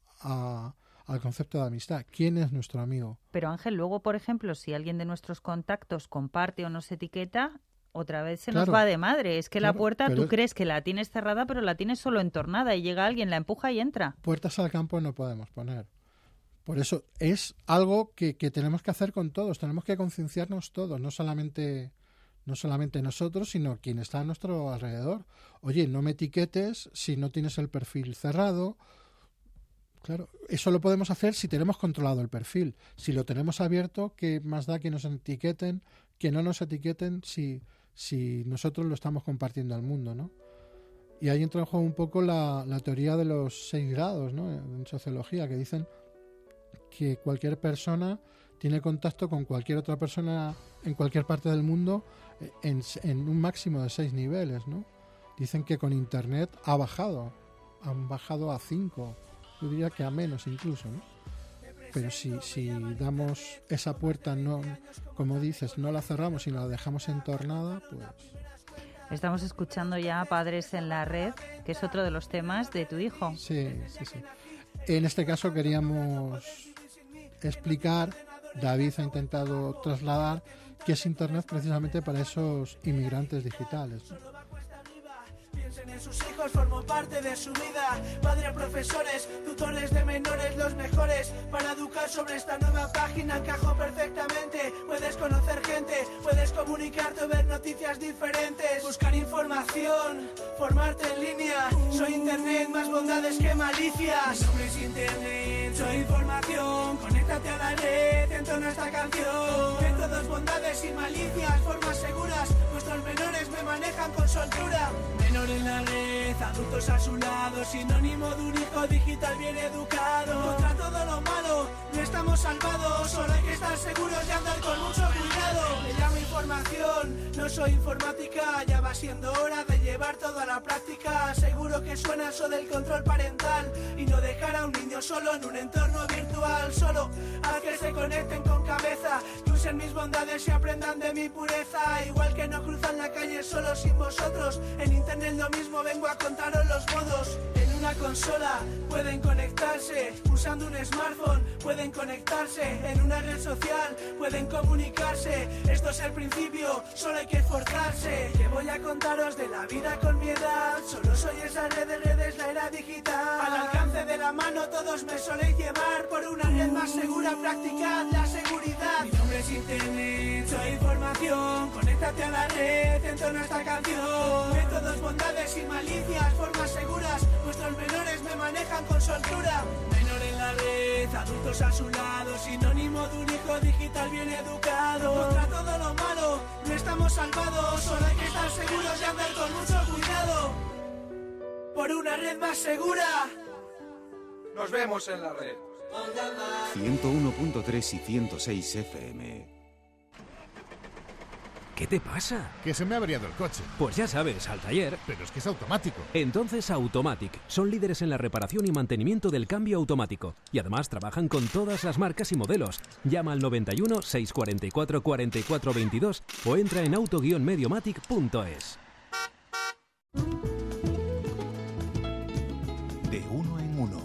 al concepto de amistad. ¿Quién es nuestro amigo? Pero Ángel, luego, por ejemplo, si alguien de nuestros contactos comparte o nos etiqueta, otra vez se nos va de madre. Es que la puerta, tú crees que la tienes cerrada, pero la tienes solo entornada y llega alguien, la empuja y entra. Puertas al campo no podemos poner. Por eso es algo que tenemos que hacer con todos. Tenemos que concienciarnos todos, no solamente nosotros, sino quien está a nuestro alrededor. Oye, no me etiquetes si no tienes el perfil cerrado. Claro, eso lo podemos hacer si tenemos controlado el perfil. Si lo tenemos abierto, ¿qué más da que nos etiqueten, que no nos etiqueten si nosotros lo estamos compartiendo al mundo, ¿no? Y ahí entra en juego un poco la teoría de los 6 grados, ¿no? En sociología, que dicen que cualquier persona tiene contacto con cualquier otra persona en cualquier parte del mundo en un máximo de 6 niveles, ¿no? Dicen que con Internet han bajado a 5, yo diría que a menos incluso, ¿no? Pero si damos esa puerta, no, como dices, no la cerramos y la dejamos entornada, pues... Estamos escuchando ya Padres en la Red, que es otro de los temas de tu hijo. Sí. En este caso queríamos explicar, David ha intentado trasladar, qué es Internet precisamente para esos inmigrantes digitales, ¿no? Piensen en sus hijos, formo parte de su vida. Padres, profesores, tutores de menores, los mejores. Para educar sobre esta nueva página encajo perfectamente. Puedes conocer gente, puedes comunicarte o ver noticias diferentes. Buscar información, formarte en línea. Soy Internet, más bondades que malicias. Mi nombre es Internet, soy información. Conéctate a la red, entona esta canción. En todos bondades y malicias, formas seguras. Nuestros menores me manejan con soltura. Menor en la red, adultos a su lado, sinónimo de un hijo digital bien educado. Contra todo lo malo no estamos salvados, solo hay que estar seguros de andar con mucho cuidado. Me llamo información, no soy informática, ya va siendo hora de llevar todo a la práctica. Seguro que suena eso del control parental y no dejar a un niño solo en un entorno virtual. Solo a que se conecten con cabeza, que usen mis bondades y aprendan de mi pureza. Igual que no cruzan la calle solo sin vosotros, en internet lo mismo, vengo a contaros los modos. En una consola pueden conectarse, usando un smartphone pueden conectarse, en una red social pueden comunicarse. Esto es el principio, solo hay que esforzarse. Que voy a contaros de la vida con mi edad, solo soy esa red de redes, la era digital. Al alcance de la mano todos me soléis llevar, por una red más segura practicad la seguridad. Mi nombre es internet, soy información, conéctate a la red, entona esta canción. Métodos, bondades y malicias, formas seguras, nuestros menores me manejan con soltura. Menor en la red, adultos a su lado, sinónimo de un hijo digital bien educado. Contra todo lo malo no estamos salvados, solo hay que estar seguros de andar con mucho cuidado. Por una red más segura. Nos vemos en la red. 101.3 y 106 FM. ¿Qué te pasa? Que se me ha averiado el coche. Pues ya sabes, al taller. Pero es que es automático. Entonces Automatic. Son líderes en la reparación y mantenimiento del cambio automático. Y además trabajan con todas las marcas y modelos. Llama al 91 644 44 22 o entra en auto-mediomatic.es. De uno en uno.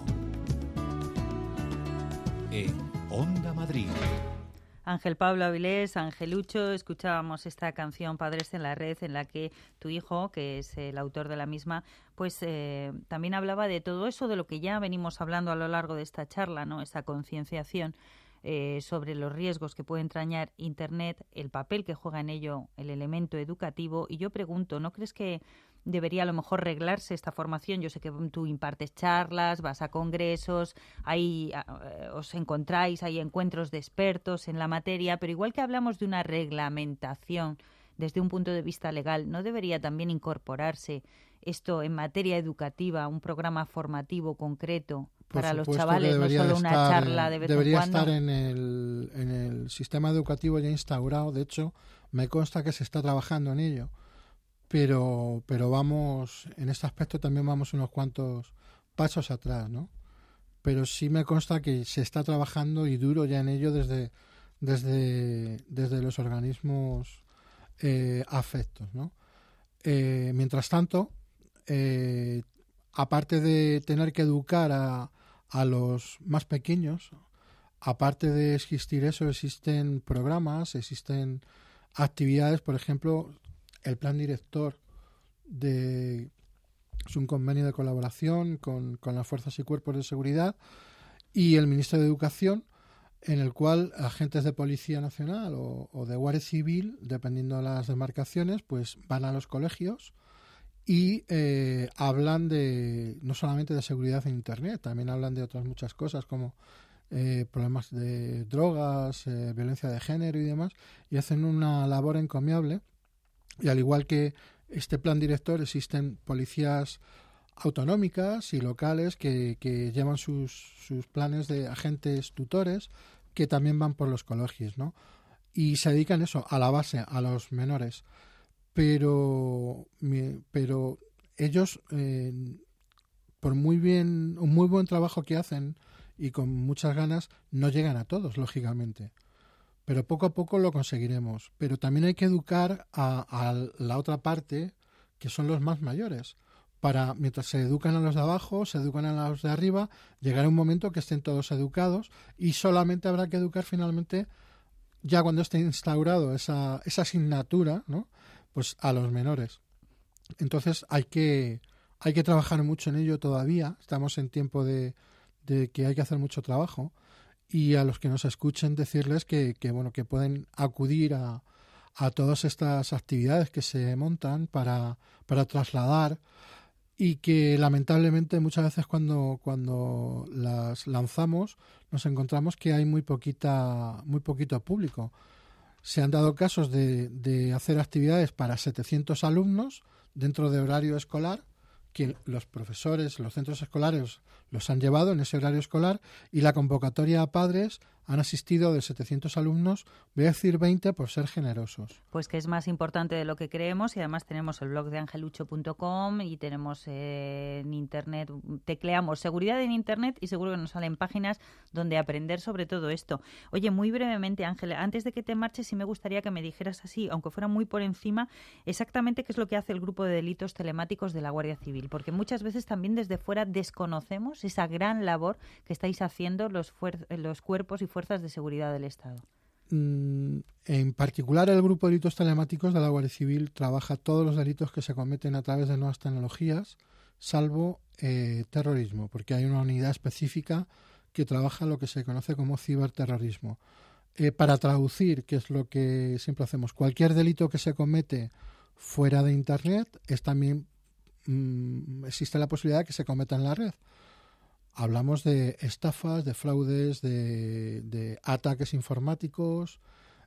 En Onda Madrid. Ángel Pablo Avilés, Angelucho, escuchábamos esta canción Padres en la Red, en la que tu hijo, que es el autor de la misma, pues también hablaba de todo eso de lo que ya venimos hablando a lo largo de esta charla, ¿no? Esa concienciación sobre los riesgos que puede entrañar Internet, el papel que juega en ello el elemento educativo. Y yo pregunto, ¿no crees que debería a lo mejor reglarse esta formación? Yo sé que tú impartes charlas, vas a congresos, ahí os encontráis, hay encuentros de expertos en la materia, pero igual que hablamos de una reglamentación desde un punto de vista legal, ¿no debería también incorporarse esto en materia educativa, un programa formativo concreto para los chavales, no solo una charla de vez en cuando? Debería estar en el sistema educativo ya instaurado. De hecho, me consta que se está trabajando en ello. Pero vamos, en este aspecto también vamos unos cuantos pasos atrás, ¿no? Pero sí me consta que se está trabajando y duro ya en ello desde los organismos afectos, ¿no? Mientras tanto, aparte de tener que educar a los más pequeños, aparte de existir eso, existen programas, existen actividades, por ejemplo, el plan director es un convenio de colaboración con las fuerzas y cuerpos de seguridad y el Ministerio de Educación, en el cual agentes de Policía Nacional o de Guardia Civil, dependiendo de las demarcaciones, pues van a los colegios y hablan no solamente de seguridad en Internet, también hablan de otras muchas cosas como problemas de drogas, violencia de género y demás, y hacen una labor encomiable. Y al igual que este plan director, existen policías autonómicas y locales que llevan sus planes de agentes tutores que también van por los colegios, ¿no? Y se dedican eso, a la base, a los menores. Pero ellos, por un muy buen trabajo que hacen y con muchas ganas, no llegan a todos, lógicamente. Pero poco a poco lo conseguiremos. Pero también hay que educar a la otra parte, que son los más mayores. Mientras se educan a los de abajo, se educan a los de arriba, llegará un momento que estén todos educados y solamente habrá que educar finalmente, ya cuando esté instaurado esa asignatura, ¿no? Pues a los menores. Entonces hay que trabajar mucho en ello todavía. Estamos en tiempo de que hay que hacer mucho trabajo. Y a los que nos escuchen decirles que pueden acudir a todas estas actividades que se montan para trasladar, y que lamentablemente muchas veces cuando las lanzamos nos encontramos que hay muy poquito público. Se han dado casos de hacer actividades para 700 alumnos dentro de horario escolar, que los profesores, los centros escolares los han llevado en ese horario escolar, y la convocatoria a padres han asistido de 700 alumnos, voy a decir 20 por ser generosos. Pues que es más importante de lo que creemos, y además tenemos el blog de angelucho.com y tenemos en internet, tecleamos seguridad en internet y seguro que nos salen páginas donde aprender sobre todo esto. Oye, muy brevemente, Ángel, antes de que te marches, sí me gustaría que me dijeras así, aunque fuera muy por encima, exactamente qué es lo que hace el grupo de delitos telemáticos de la Guardia Civil, porque muchas veces también desde fuera desconocemos esa gran labor que estáis haciendo los cuerpos y fuerzas de seguridad del Estado. En particular, el grupo de delitos telemáticos de la Guardia Civil trabaja todos los delitos que se cometen a través de nuevas tecnologías, salvo terrorismo, porque hay una unidad específica que trabaja lo que se conoce como ciberterrorismo. Para traducir, que es lo que siempre hacemos, cualquier delito que se comete fuera de Internet es también existe la posibilidad de que se cometa en la red. Hablamos de estafas, de fraudes, de ataques informáticos,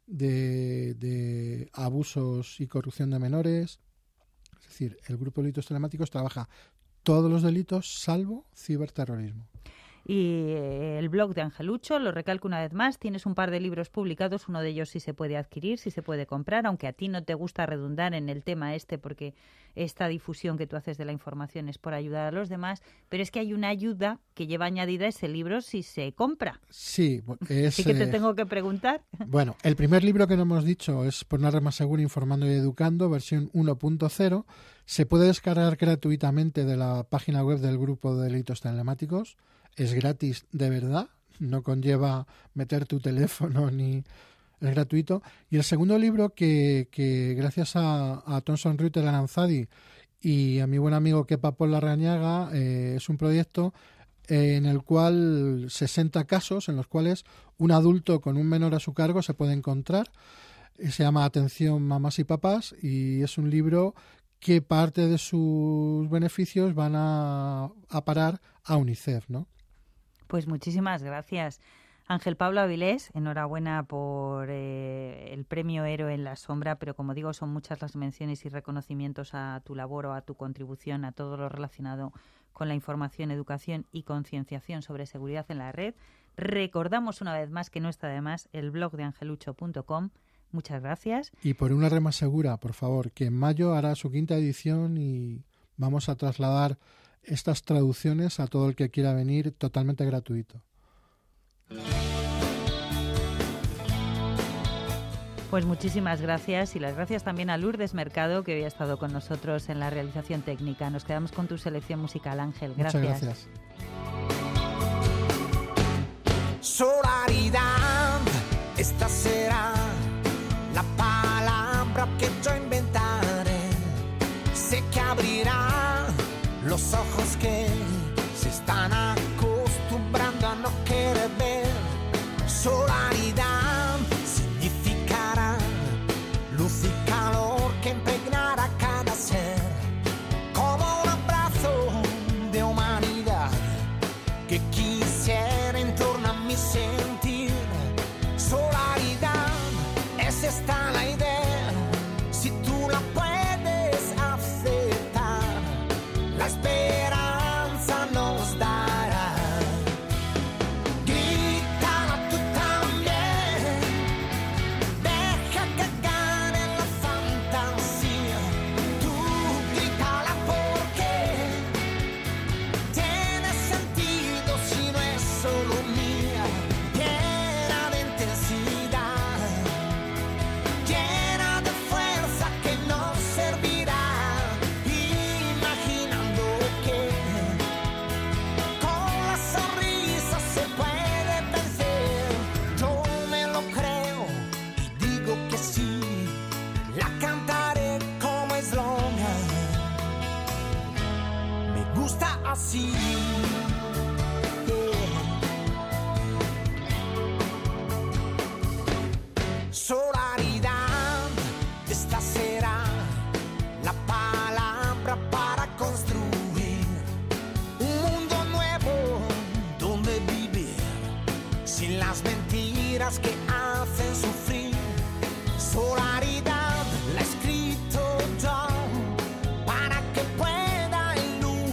de abusos y corrupción de menores. Es decir, el grupo de delitos telemáticos trabaja todos los delitos salvo ciberterrorismo. Y el blog de Angelucho, lo recalco una vez más, tienes un par de libros publicados, uno de ellos sí se puede adquirir, sí se puede comprar, aunque a ti no te gusta redundar en el tema porque esta difusión que tú haces de la información es por ayudar a los demás, pero es que hay una ayuda que lleva añadida ese libro si se compra. Sí, es... ¿Sí que te tengo que preguntar? Bueno, el primer libro que no hemos dicho es Por una red más segura, informando y educando, versión 1.0. Se puede descargar gratuitamente de la página web del grupo de delitos telemáticos. Es gratis de verdad, no conlleva meter tu teléfono ni... Es gratuito. Y el segundo libro que gracias a Thomson Reuters Aranzadi y a mi buen amigo Kepa Pol Larrañaga, es un proyecto en el cual 60 casos en los cuales un adulto con un menor a su cargo se puede encontrar. Se llama Atención mamás y papás, y es un libro que parte de sus beneficios van a parar a UNICEF, ¿no? Pues muchísimas gracias. Ángel Pablo Avilés, enhorabuena por el premio Héroe en la Sombra, pero como digo, son muchas las menciones y reconocimientos a tu labor o a tu contribución a todo lo relacionado con la información, educación y concienciación sobre seguridad en la red. Recordamos una vez más que no está de más el blog de angelucho.com. Muchas gracias. Y por una red más segura, por favor, que en mayo hará su 5ª edición y vamos a trasladar estas traducciones a todo el que quiera venir, totalmente gratuito. Pues muchísimas gracias, y las gracias también a Lourdes Mercado, que hoy ha estado con nosotros en la realización técnica. Nos quedamos con tu selección musical, Ángel. Gracias. Muchas gracias. Solaridad, esta será la palabra que yo inventaré. Sé que abrirá los ojos que se están acostumbrando a no querer ver. Solaridad significará luz y calor que impregnará cada ser, como un abrazo de humanidad que quisiera en torno a mi sentir. Solaridad, es esta la idea, si tú la puedes aceptar, la esperanza nos dará. Grítala tú también, deja que gane la fantasía. Tú grítala porque tiene sentido si no es solo mía. Llena de intensidad, llena de fuerza que nos servirá. Imaginando que con la sonrisa se puede vencer. Yo me lo creo y digo que sí, la cantaré como eslogan. Me gusta así. Solaridad, esta será la palabra para construir un mundo nuevo donde vivir sin las mentiras que hacen sufrir. Solaridad, la he escrito yo para que pueda iluminar.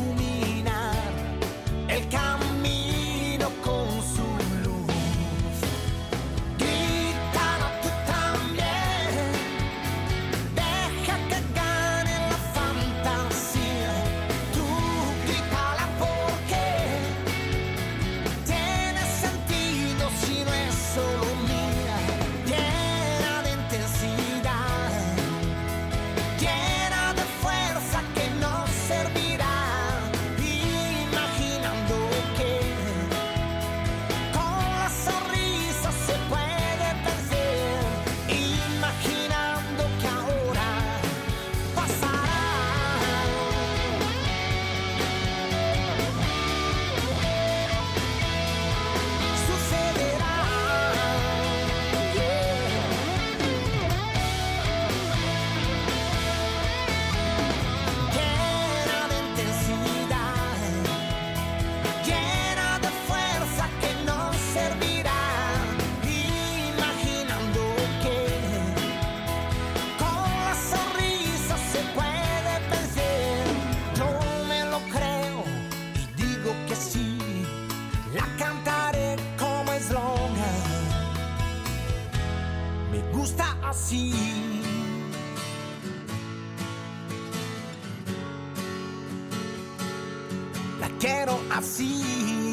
gusta así. La quiero así.